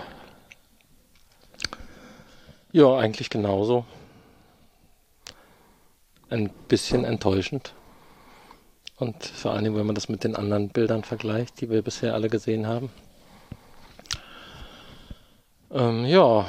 Ja, eigentlich genauso. Ein bisschen enttäuschend. Und vor allem, wenn man das mit den anderen Bildern vergleicht, die wir bisher alle gesehen haben. Ähm, ja.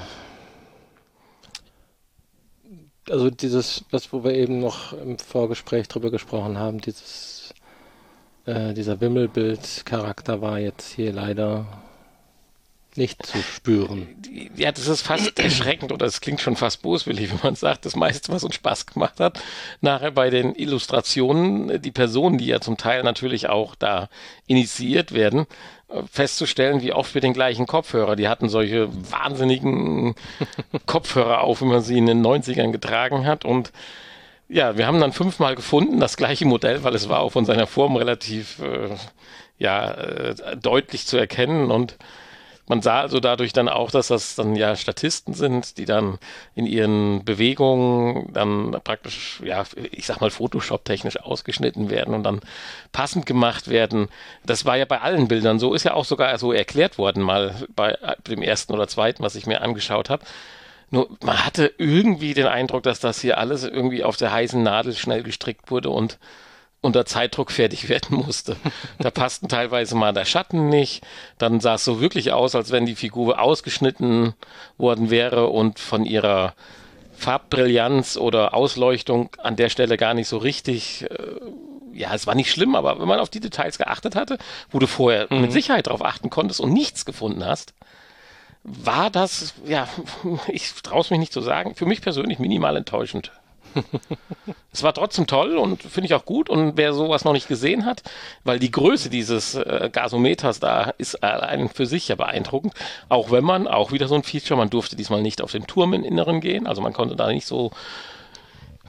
Also dieses, das, wo wir eben noch im Vorgespräch drüber gesprochen haben, dieses, äh, dieser Wimmelbild-Charakter war jetzt hier leider nicht zu spüren. Ja, das ist fast erschreckend oder es klingt schon fast boswillig, wenn man sagt, das meiste, was uns Spaß gemacht hat, nachher bei den Illustrationen, die Personen, die ja zum Teil natürlich auch da initiiert werden, festzustellen, wie oft wir den gleichen Kopfhörer, die hatten solche wahnsinnigen Kopfhörer auf, wie man sie in den neunzigern getragen hat und ja, wir haben dann fünfmal gefunden, das gleiche Modell, weil es war auch von seiner Form relativ äh, ja, äh, deutlich zu erkennen und man sah also dadurch dann auch, dass das dann ja Statisten sind, die dann in ihren Bewegungen dann praktisch, ja, ich sag mal Photoshop-technisch ausgeschnitten werden und dann passend gemacht werden. Das war ja bei allen Bildern so, ist ja auch sogar so erklärt worden, mal bei dem ersten oder zweiten, was ich mir angeschaut habe. Nur man hatte irgendwie den Eindruck, dass das hier alles irgendwie auf der heißen Nadel schnell gestrickt wurde und unter Zeitdruck fertig werden musste. Da passten teilweise mal der Schatten nicht. Dann sah es so wirklich aus, als wenn die Figur ausgeschnitten worden wäre und von ihrer Farbbrillanz oder Ausleuchtung an der Stelle gar nicht so richtig. Äh, ja, es war nicht schlimm, aber wenn man auf die Details geachtet hatte, wo du vorher mhm. mit Sicherheit darauf achten konntest und nichts gefunden hast, war das, ja, ich traue es mich nicht zu sagen, für mich persönlich minimal enttäuschend. Es war trotzdem toll und finde ich auch gut und wer sowas noch nicht gesehen hat, weil die Größe dieses äh, Gasometers da ist allein für sich ja beeindruckend, auch wenn man, auch wieder so ein Feature, man durfte diesmal nicht auf den Turm im Inneren gehen, also man konnte da nicht so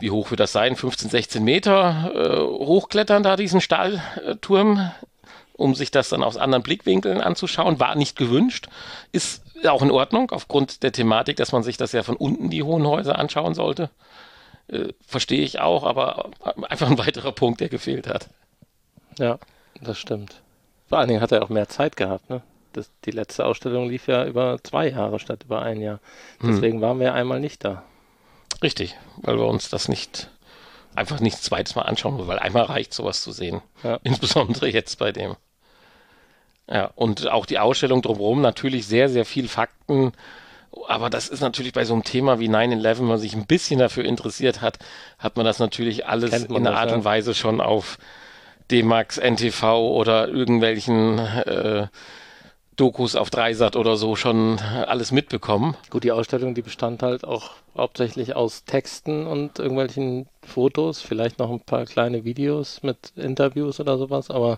wie hoch wird das sein? fünfzehn, sechzehn Meter äh, hochklettern da diesen Stahlturm, um sich das dann aus anderen Blickwinkeln anzuschauen. War nicht gewünscht, ist auch in Ordnung, aufgrund der Thematik, dass man sich das ja von unten, die hohen Häuser, anschauen sollte. Äh, verstehe ich auch, aber einfach ein weiterer Punkt, der gefehlt hat. Ja, das stimmt. Vor allen Dingen hat er auch mehr Zeit gehabt, ne? Das, die letzte Ausstellung lief ja über zwei Jahre statt über ein Jahr. Deswegen hm. waren wir einmal nicht da. Richtig, weil wir uns das nicht einfach nicht ein zweites Mal anschauen, weil einmal reicht, sowas zu sehen. Ja. Insbesondere jetzt bei dem. Ja, und auch die Ausstellung drumherum, natürlich sehr, sehr viel Fakten. Aber das ist natürlich bei so einem Thema wie neun elf, wenn man sich ein bisschen dafür interessiert hat, hat man das natürlich alles in einer Art und Weise schon auf D-Max, N T V oder irgendwelchen äh, Dokus auf Dreisat oder so schon alles mitbekommen. Gut, die Ausstellung, die bestand halt auch hauptsächlich aus Texten und irgendwelchen Fotos, vielleicht noch ein paar kleine Videos mit Interviews oder sowas, aber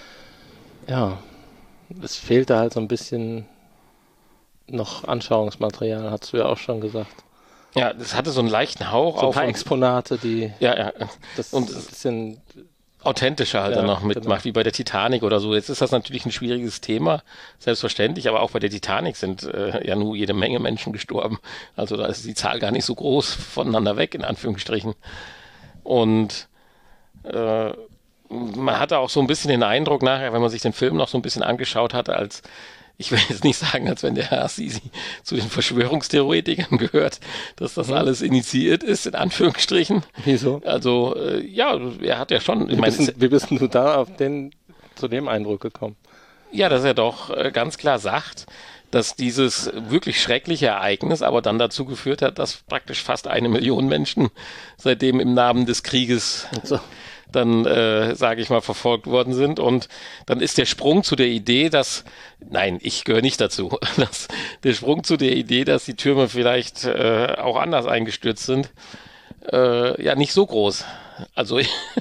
ja, es fehlte halt so ein bisschen noch Anschauungsmaterial, hast du ja auch schon gesagt. Ja, das hatte so einen leichten Hauch. So ein paar Exponate, die ja, ja. das und ein bisschen authentischer halt ja, dann noch mitmacht, genau. Wie bei der Titanic oder so. Jetzt ist das natürlich ein schwieriges Thema, selbstverständlich, aber auch bei der Titanic sind äh, ja nur jede Menge Menschen gestorben. Also da ist die Zahl gar nicht so groß voneinander weg, in Anführungsstrichen. Und äh, man hatte auch so ein bisschen den Eindruck nachher, wenn man sich den Film noch so ein bisschen angeschaut hatte, als ich will jetzt nicht sagen, als wenn der Herr Assisi zu den Verschwörungstheoretikern gehört, dass das mhm. alles initiiert ist, in Anführungsstrichen. Wieso? Also, äh, ja, er hat ja schon... Wie, mein, bist, wie bist du da auf den, zu dem Eindruck gekommen? Ja, dass er doch äh, ganz klar sagt, dass dieses wirklich schreckliche Ereignis aber dann dazu geführt hat, dass praktisch fast eine Million Menschen seitdem im Namen des Krieges... So. dann, äh, sage ich mal, verfolgt worden sind. Und dann ist der Sprung zu der Idee, dass, nein, ich gehöre nicht dazu, dass der Sprung zu der Idee, dass die Türme vielleicht äh, auch anders eingestürzt sind, äh, ja, nicht so groß. Also,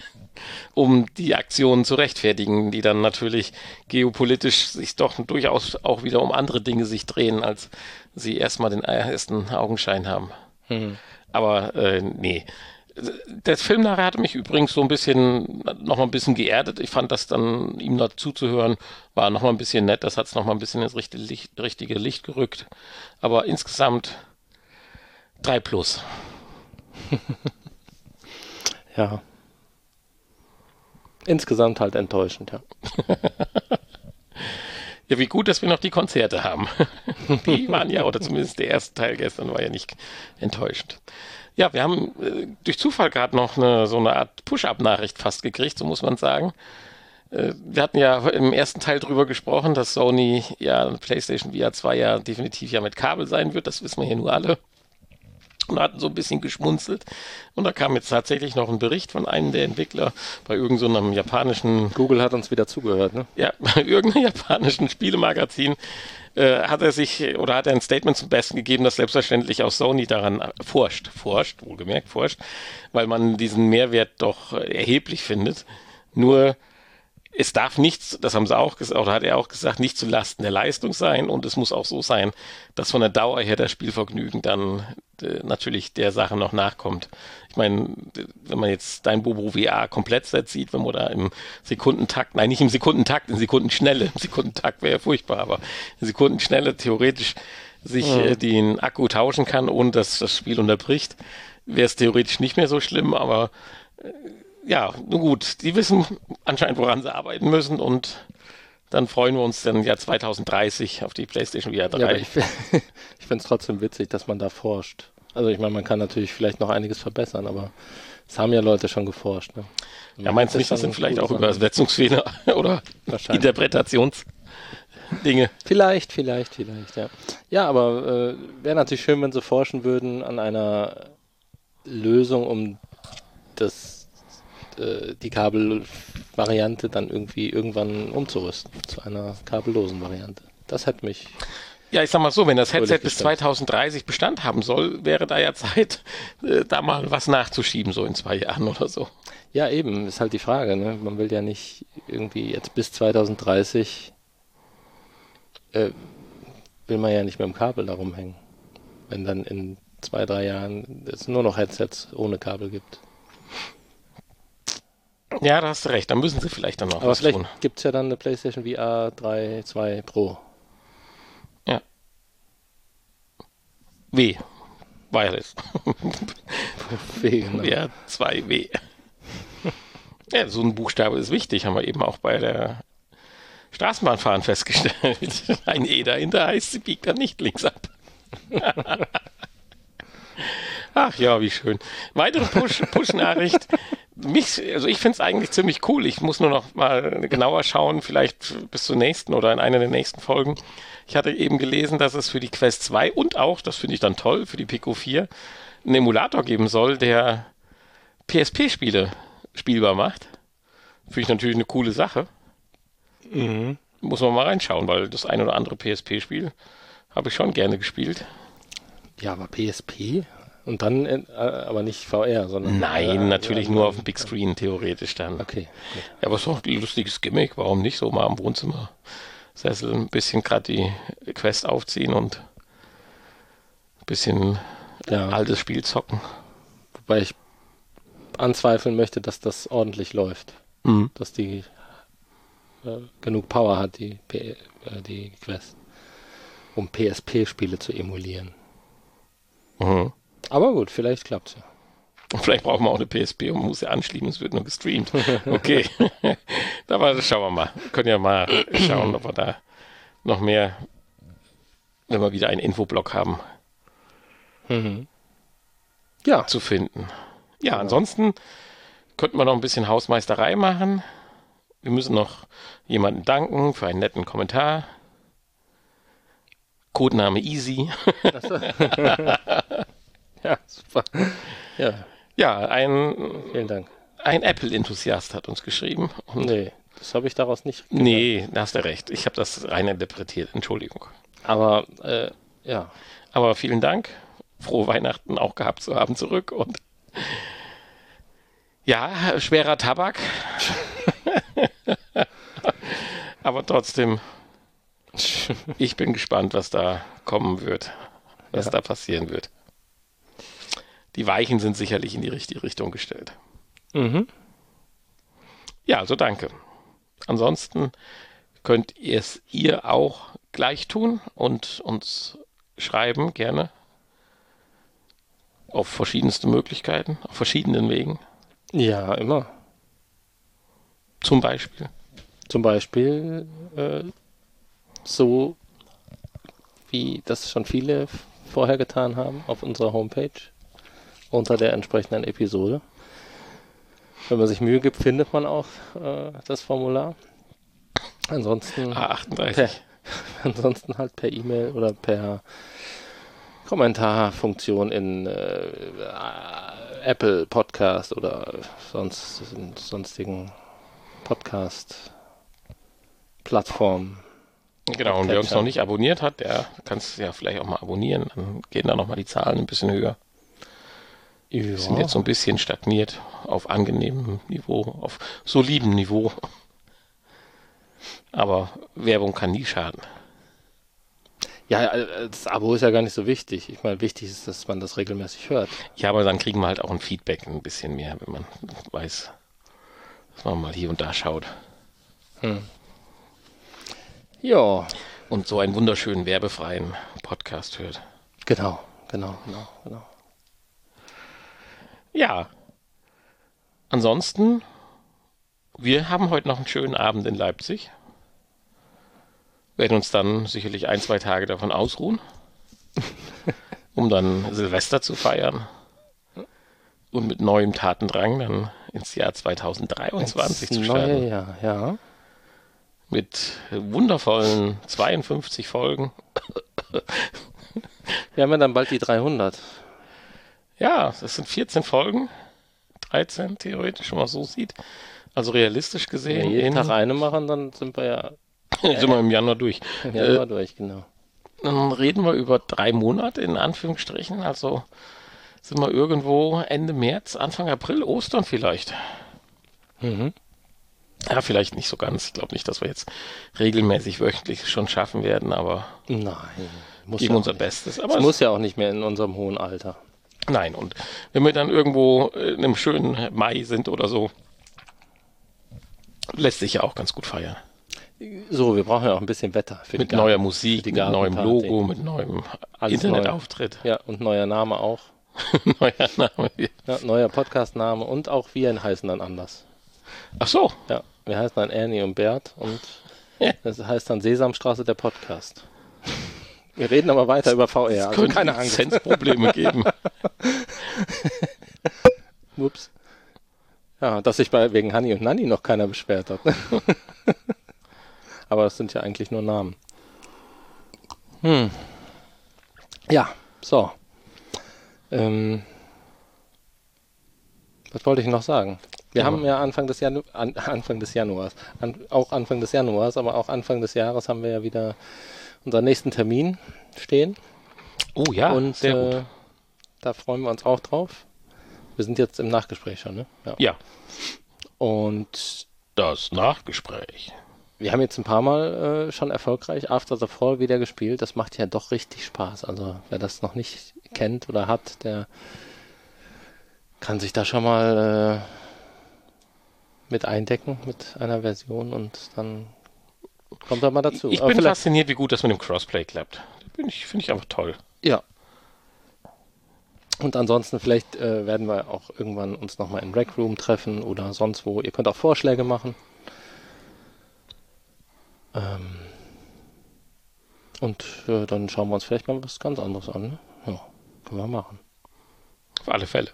um die Aktionen zu rechtfertigen, die dann natürlich geopolitisch sich doch durchaus auch wieder um andere Dinge sich drehen, als sie erstmal den ersten Augenschein haben. Hm. Aber, äh, nee. Der Film nachher hatte mich übrigens so ein bisschen, noch mal ein bisschen geerdet. Ich fand das dann, ihm dazu zu hören, war noch mal ein bisschen nett. Das hat es noch mal ein bisschen ins richtige Licht, richtige Licht gerückt. Aber insgesamt drei plus. Ja. Insgesamt halt enttäuschend, ja. Ja, wie gut, dass wir noch die Konzerte haben. Die waren ja, oder zumindest der erste Teil gestern war ja nicht enttäuschend. Ja, wir haben äh, durch Zufall gerade noch eine, so eine Art Push-Up-Nachricht fast gekriegt, so muss man sagen. Äh, wir hatten ja im ersten Teil drüber gesprochen, dass Sony ja PlayStation V R zwei ja definitiv ja mit Kabel sein wird, das wissen wir hier nur alle. Und hatten so ein bisschen geschmunzelt. Und da kam jetzt tatsächlich noch ein Bericht von einem der Entwickler bei irgendeinem so japanischen... Google hat uns wieder zugehört, ne? Ja, bei irgendeinem japanischen Spielemagazin äh, hat er sich, oder hat er ein Statement zum Besten gegeben, dass selbstverständlich auch Sony daran forscht, forscht, wohlgemerkt forscht, weil man diesen Mehrwert doch erheblich findet. Nur... Es darf nichts, das haben sie auch gesagt, oder hat er auch gesagt, nicht zu Lasten der Leistung sein, und es muss auch so sein, dass von der Dauer her das Spielvergnügen dann äh, natürlich der Sache noch nachkommt. Ich meine, wenn man jetzt dein Bobo V R Komplettset sieht, wenn man da im Sekundentakt, nein, nicht im Sekundentakt, in Sekundenschnelle, im Sekundentakt wäre ja furchtbar, aber in Sekundenschnelle theoretisch sich mhm. äh, den Akku tauschen kann, ohne dass das Spiel unterbricht, wäre es theoretisch nicht mehr so schlimm, aber äh, ja, nun gut, die wissen anscheinend, woran sie arbeiten müssen, und dann freuen wir uns dann ja zwanzig dreißig auf die PlayStation V R drei. Ja, aber ich ich finde es trotzdem witzig, dass man da forscht. Also ich meine, man kann natürlich vielleicht noch einiges verbessern, aber es haben ja Leute schon geforscht. Ne? Ja, meinst du nicht, das sind vielleicht auch Übersetzungsfehler oder Interpretationsdinge? Vielleicht, vielleicht, vielleicht, ja. Ja, aber äh, wäre natürlich schön, wenn sie forschen würden an einer Lösung, um das die Kabelvariante dann irgendwie irgendwann umzurüsten zu einer kabellosen Variante. Das hätte mich... Ja, ich sag mal so, wenn das Headset bis zwanzig dreißig Bestand haben soll, wäre da ja Zeit, äh, da mal was nachzuschieben, so in zwei Jahren oder so. Ja, eben, ist halt die Frage, ne? Man will ja nicht irgendwie jetzt bis zwanzig dreißig äh, will man ja nicht mit dem Kabel da rumhängen. Wenn dann in zwei, drei Jahren es nur noch Headsets ohne Kabel gibt. Ja, da hast du recht. Da müssen sie vielleicht dann noch Aber was vielleicht tun. gibt es ja dann eine PlayStation V R drei Punkt zwei Pro. Ja. W. Wireless. W, genau. Ja, zwei W. Ja, so ein Buchstabe ist wichtig, haben wir eben auch bei der Straßenbahnfahren festgestellt. Ein E dahinter heißt, sie biegt dann nicht links ab. Ach ja, wie schön. Weitere Push, Push-Nachricht. Mich, also ich finde es eigentlich ziemlich cool. Ich muss nur noch mal genauer schauen, vielleicht bis zur nächsten oder in einer der nächsten Folgen. Ich hatte eben gelesen, dass es für die Quest zwei und auch, das finde ich dann toll, für die Pico vier einen Emulator geben soll, der P S P-Spiele spielbar macht. Finde ich natürlich eine coole Sache. Mhm. Muss man mal reinschauen, weil das ein oder andere P S P-Spiel habe ich schon gerne gespielt. Ja, aber P S P? Und dann, äh, aber nicht V R, sondern... Nein, äh, natürlich äh, nur auf dem Big Screen, theoretisch dann. Okay. Gut. Ja, aber es ist doch ein lustiges Gimmick. Warum nicht so mal am Wohnzimmersessel ein bisschen gerade die Quest aufziehen und ein bisschen Ja. altes Spiel zocken. Wobei ich anzweifeln möchte, dass das ordentlich läuft. Mhm. Dass die äh, genug Power hat, die, P- äh, die Quest, um P S P-Spiele zu emulieren. Mhm. Aber gut, vielleicht klappt's ja. Und vielleicht brauchen wir auch eine P S P und man muss ja anschließen, es wird nur gestreamt. Okay, aber schauen wir mal. Wir können ja mal schauen, ob wir da noch mehr, wenn wir wieder einen Infoblock haben, Mhm. Ja, zu finden. Ja, ansonsten könnten wir noch ein bisschen Hausmeisterei machen. Wir müssen noch jemanden danken für einen netten Kommentar. Codename Easy. ja, super. Ja, Ja, ein, vielen Dank. ein Apple-Enthusiast hat uns geschrieben. Und Nee, das habe ich daraus nicht gehört. nee, da hast du recht. Ich habe das rein interpretiert. Entschuldigung. Aber, äh, ja. Aber vielen Dank. Frohe Weihnachten auch gehabt zu haben zurück. Und ja, schwerer Tabak. Aber trotzdem, ich bin gespannt, was da kommen wird. Was Ja. da passieren wird. Die Weichen sind sicherlich in die richtige Richtung gestellt. Mhm. Ja, also danke. Ansonsten könnt ihr es ihr auch gleich tun und uns schreiben, gerne. Auf verschiedenste Möglichkeiten, auf verschiedenen Wegen. Ja, immer. Zum Beispiel. Zum Beispiel äh, so, wie das schon viele vorher getan haben, auf unserer Homepage unter der entsprechenden Episode. Wenn man sich Mühe gibt, findet man auch äh, das Formular. Ansonsten, A achtunddreißig. per, ansonsten halt per E-Mail oder per Kommentarfunktion in äh, Apple Podcast oder sonst in sonstigen Podcast-Plattformen. Genau, und wer uns noch nicht abonniert hat, der kann es ja vielleicht auch mal abonnieren. Dann gehen da nochmal die Zahlen ein bisschen höher. Ja. Wir sind jetzt so ein bisschen stagniert auf angenehmem Niveau, auf solidem Niveau. Aber Werbung kann nie schaden. Ja, äh, das Abo ist ja gar nicht so wichtig. Ich meine, wichtig ist, dass man das regelmäßig hört. Ja, aber dann kriegen wir halt auch ein Feedback ein bisschen mehr, wenn man weiß, dass man mal hier und da schaut. Hm. Ja, Und so einen wunderschönen werbefreien Podcast hört. genau, genau, genau, genau. Ja. Ansonsten, wir haben heute noch einen schönen Abend in Leipzig. Werden uns dann sicherlich ein, zwei Tage davon ausruhen, um dann Silvester zu feiern und mit neuem Tatendrang dann ins Jahr zweitausenddreiundzwanzig Das zu neue starten. Jahr, ja. Mit wundervollen zweiundfünfzig Folgen. Wir haben ja dann bald die dreihundert. Ja, das sind vierzehn Folgen, dreizehn theoretisch, wenn man so sieht. Also realistisch Wenn gesehen, wir jeden in, Tag eine machen, dann sind wir ja sind wir im Januar durch. im Äh, Januar durch, genau. Dann reden wir über drei Monate in Anführungsstrichen, also sind wir irgendwo Ende März, Anfang April, Ostern vielleicht. Mhm. Ja, vielleicht nicht so ganz. Ich glaube nicht, dass wir jetzt regelmäßig wöchentlich schon schaffen werden, aber Nein, muss geben ja unser auch nicht. Bestes. Es Aber muss ja auch nicht mehr in unserem hohen Alter. nein, und wenn wir dann irgendwo in einem schönen Mai sind oder so, lässt sich ja auch ganz gut feiern. So, wir brauchen ja auch ein bisschen Wetter. Für Mit die Garten- neuer für Musik, die mit neuem Gartenparty. Logo, mit neuem Alles Internetauftritt. Ja, und neuer Name auch. Neuer Name. Ja, neuer Podcast-Name und auch wir heißen dann anders. Ach so. Ja, wir heißen dann Ernie und Bert und Ja. das heißt dann Sesamstraße der Podcast. Wir reden aber weiter über V R, also Könnte keine Angst. Lizenzprobleme geben. Ups. Ja, dass sich bei wegen Hanni und Nanni noch keiner beschwert hat. Aber das sind ja eigentlich nur Namen. Hm. Ja, so. Ähm, was wollte ich noch sagen? Wir Ja. haben ja Anfang des, Janu an, Anfang des Januars, an, auch Anfang des Januars, aber auch Anfang des Jahres haben wir ja wieder unseren nächsten Termin stehen. Oh ja, und sehr gut. äh, da freuen wir uns auch drauf. Wir sind jetzt im Nachgespräch schon, ne? Ja. Ja, Und das Nachgespräch. wir haben jetzt ein paar Mal äh, schon erfolgreich After the Fall wieder gespielt. Das macht ja doch richtig Spaß. Also wer das noch nicht kennt oder hat, der kann sich da schon mal äh, mit eindecken mit einer Version und dann kommt er mal dazu. Ich Aber bin vielleicht- fasziniert, wie gut das mit dem Crossplay klappt. Bin ich, finde ich einfach toll. Ja. Und ansonsten vielleicht äh, werden wir auch irgendwann uns nochmal in Rec Room treffen oder sonst wo. Ihr könnt auch Vorschläge machen. Ähm und äh, dann schauen wir uns vielleicht mal was ganz anderes an. Ne? Ja, können wir machen. Auf alle Fälle.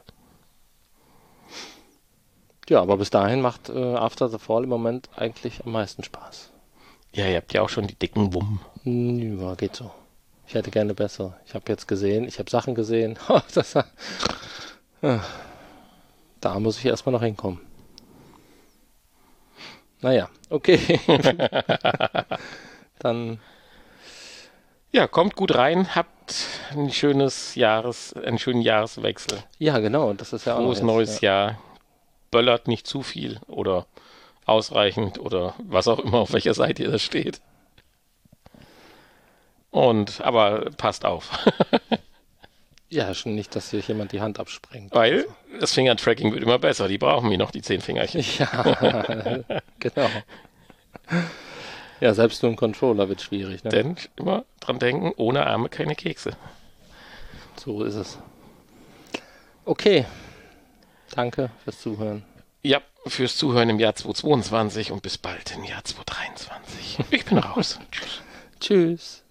Ja, aber bis dahin macht äh, After the Fall im Moment eigentlich am meisten Spaß. Ja, ihr habt ja auch schon die dicken Wummen. Hm, Ja, geht so. Ich hätte gerne besser. Ich habe jetzt gesehen, ich habe Sachen gesehen. das, ah, da muss ich erstmal noch hinkommen. Naja, okay. Dann, Ja, kommt gut rein, habt ein schönes Jahres, einen schönen Jahreswechsel. ja genau, das ist ja auch Frohes noch neues jetzt, ja. Jahr. Böllert nicht zu viel oder ausreichend oder was auch immer, auf welcher Seite ihr das steht. Und, aber passt auf, Ja, schon nicht, dass hier jemand die Hand absprengt. weil das Fingertracking wird immer besser. Die brauchen wir noch, die zehn Fingerchen. Ja, genau. Ja, selbst nur ein Controller wird schwierig. Ne? Denn immer dran denken, ohne Arme keine Kekse. So ist es. Okay. Danke fürs Zuhören. Ja, fürs Zuhören im Jahr zweitausendzweiundzwanzig und bis bald im Jahr zweitausenddreiundzwanzig. Ich bin raus. Tschüss. Tschüss.